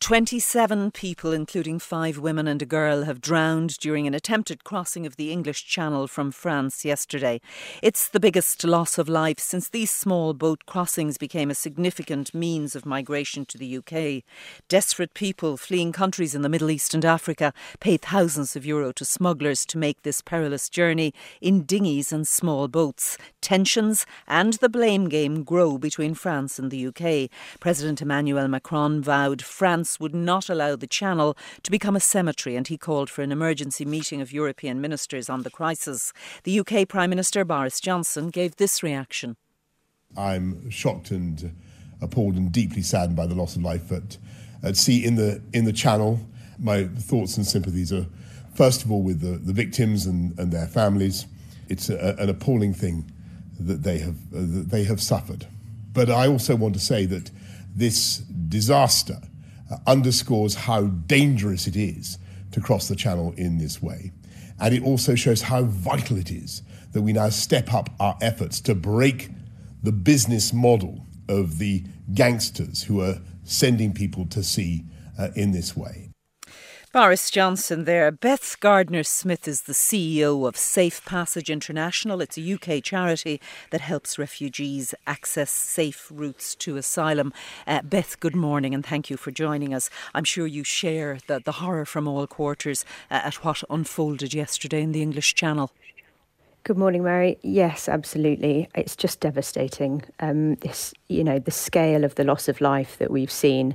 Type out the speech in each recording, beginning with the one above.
27 people, including 5 women and a girl, have drowned during an attempted crossing of the English Channel from France yesterday. It's the biggest loss of life since these small boat crossings became a significant means of migration to the UK. Desperate people fleeing countries in the Middle East and Africa pay thousands of euro to smugglers to make this perilous journey in dinghies and small boats. Tensions and the blame game grow between France and the UK. President Emmanuel Macron vowed France would not allow the Channel to become a cemetery, and he called for an emergency meeting of European ministers on the crisis. The UK Prime Minister Boris Johnson gave this reaction. I'm shocked and appalled and deeply saddened by the loss of life at sea in the Channel. My thoughts and sympathies are first of all with the victims and their families. It's an appalling thing that they have suffered. But I also want to say that this disaster underscores how dangerous it is to cross the Channel in this way. And it also shows how vital it is that we now step up our efforts to break the business model of the gangsters who are sending people to sea in this way. Boris Johnson there. Beth Gardner-Smith is the CEO of Safe Passage International. It's a UK charity that helps refugees access safe routes to asylum. Beth, good morning and thank you for joining us. I'm sure you share the horror from all quarters at what unfolded yesterday in the English Channel. Good morning, Mary. Yes, absolutely. It's just devastating. The scale of the loss of life that we've seen.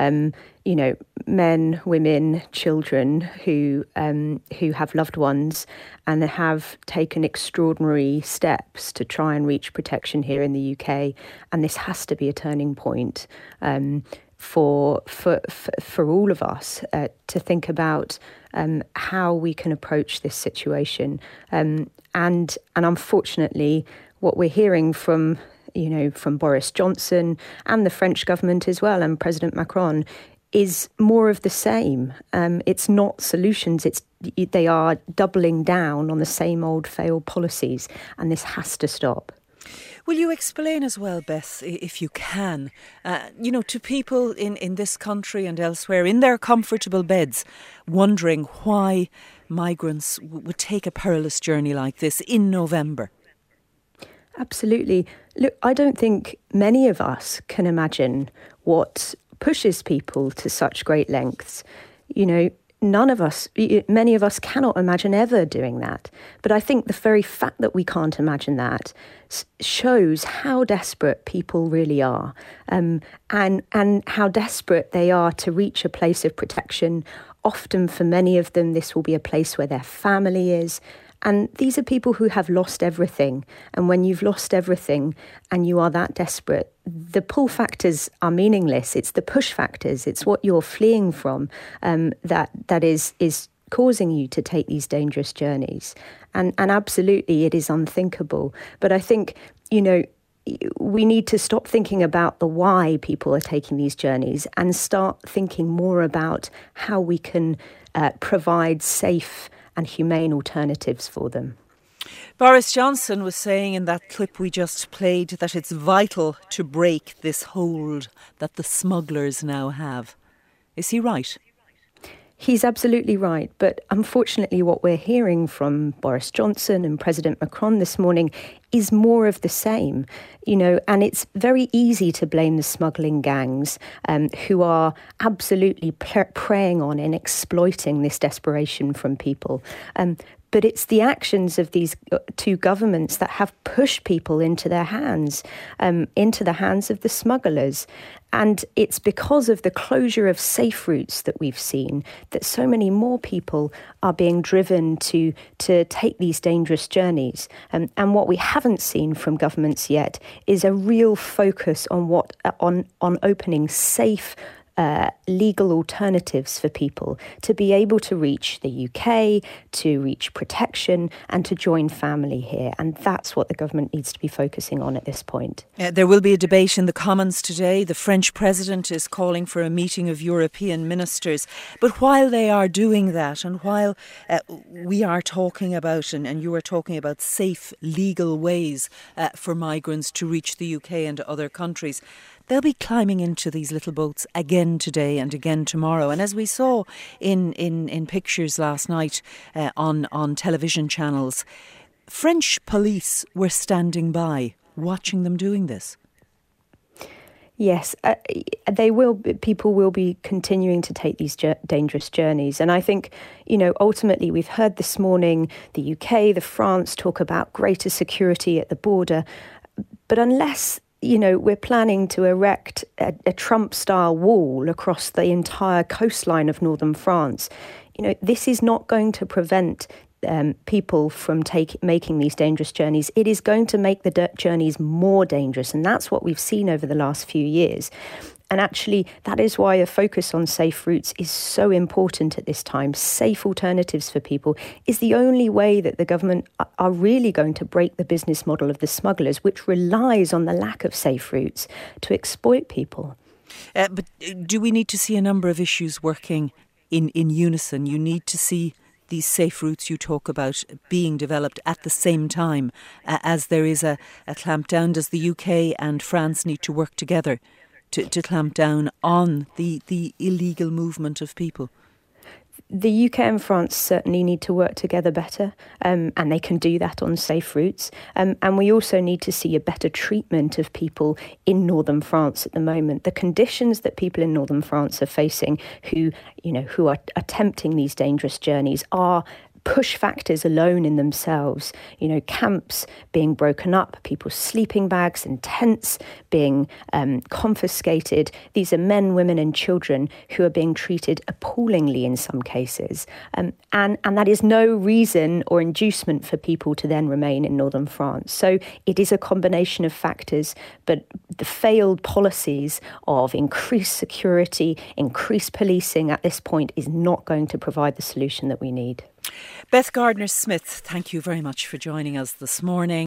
Men, women, children who have loved ones and have taken extraordinary steps to try and reach protection here in the UK. And this has to be a turning point for all of us to think about how we can approach this situation. And unfortunately, what we're hearing from Boris Johnson and the French government as well, and President Macron, is more of the same. It's not solutions. They are doubling down on the same old failed policies, and this has to stop. Will you explain as well, Beth, if you can, to people in this country and elsewhere in their comfortable beds, wondering why migrants would take a perilous journey like this in November? Absolutely. Look, I don't think many of us can imagine what pushes people to such great lengths. Many of us cannot imagine ever doing that. But I think the very fact that we can't imagine that shows how desperate people really are, and how desperate they are to reach a place of protection. Often for many of them, this will be a place where their family is. And these are people who have lost everything. And when you've lost everything and you are that desperate, the pull factors are meaningless. It's the push factors. It's what you're fleeing from that is causing you to take these dangerous journeys. And absolutely, it is unthinkable. But I think, we need to stop thinking about the why people are taking these journeys and start thinking more about how we can provide safe and humane alternatives for them. Boris Johnson was saying in that clip we just played that it's vital to break this hold that the smugglers now have. Is he right? He's absolutely right. But unfortunately, what we're hearing from Boris Johnson and President Macron this morning is more of the same, and it's very easy to blame the smuggling gangs who are absolutely preying on and exploiting this desperation from people. But it's the actions of these two governments that have pushed people into the hands of the smugglers. And it's because of the closure of safe routes that we've seen that so many more people are being driven to take these dangerous journeys. And what we haven't seen from governments yet is a real focus on opening safe legal alternatives for people to be able to reach the UK, to reach protection and to join family here. And that's what the government needs to be focusing on at this point. There will be a debate in the Commons today. The French president is calling for a meeting of European ministers. But while they are doing that, and while we are talking about, and you are talking about safe legal ways for migrants to reach the UK and other countries, they'll be climbing into these little boats again today and again tomorrow. And as we saw in pictures last night on television channels, French police were standing by, watching them doing this. Yes, people will be continuing to take these dangerous journeys. And I think, ultimately we've heard this morning the UK, France talk about greater security at the border. But unless, we're planning to erect a Trump-style wall across the entire coastline of northern France, this is not going to prevent people from making these dangerous journeys. It is going to make the journeys more dangerous, and that's what we've seen over the last few years. And actually, that is why a focus on safe routes is so important at this time. Safe alternatives for people is the only way that the government are really going to break the business model of the smugglers, which relies on the lack of safe routes to exploit people. But do we need to see a number of issues working in unison? You need to see these safe routes you talk about being developed at the same time as there is a clampdown. Does the UK and France need to work together to clamp down on the illegal movement of people? The UK and France certainly need to work together better, and they can do that on safe routes. And we also need to see a better treatment of people in northern France at the moment. The conditions that people in northern France are facing who are attempting these dangerous journeys are push factors alone in themselves. Camps being broken up, people's sleeping bags and tents being confiscated. These are men, women and children who are being treated appallingly in some cases. And that is no reason or inducement for people to then remain in northern France. So it is a combination of factors, but the failed policies of increased security, increased policing at this point is not going to provide the solution that we need. Beth Gardner-Smith, thank you very much for joining us this morning.